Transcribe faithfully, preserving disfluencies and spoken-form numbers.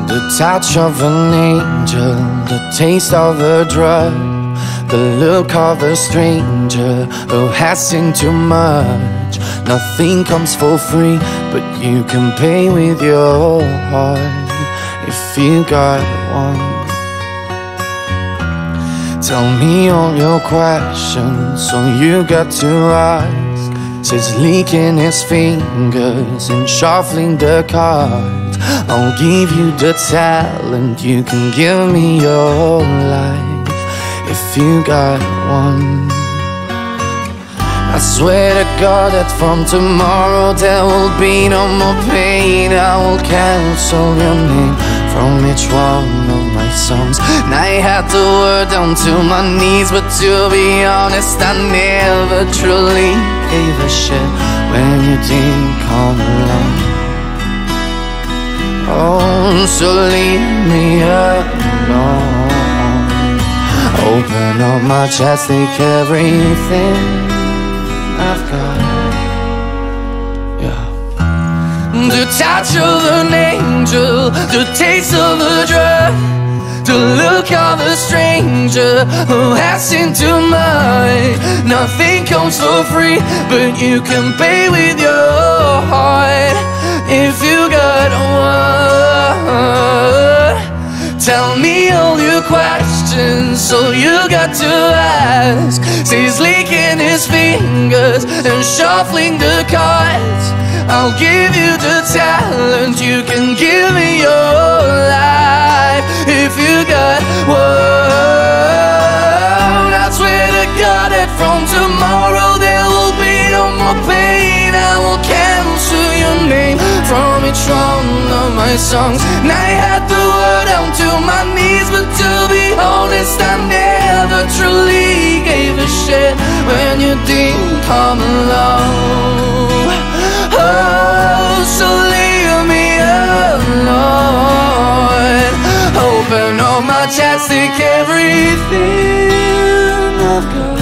The touch of an angel, the taste of a drug, the look of a stranger who has seen too much. Nothing comes for free, but you can pay with your heart if you got one. Tell me all your questions, so you got to ask. Says licking his fingers and shuffling the cards. I'll give you the talent, you can give me your life if you got one. I swear to God that from tomorrow there will be no more pain. I will cancel your name from each one of my songs. And I had to word down to my knees, but to be honest, I never truly gave a shit when you didn't come along. Oh, so leave me alone. Open up my chest, take everything I've got. Yeah. The touch of an angel, the taste of a drug, the look of a stranger who has seen too much. Nothing comes for free, but you can pay with your heart if you got one. Tell me all your questions, so you got to ask. He's licking his fingers and shuffling the cards. I'll give you the talent, you can give me your life if you got one. I swear to God that from tomorrow there will be no more pain. I will cancel your name from each one of my songs. And I had to word down to my knees, but to be honest, I never truly gave a shit when you didn't come along. Oh, so leave me alone. Open all my chest, take everything I've got.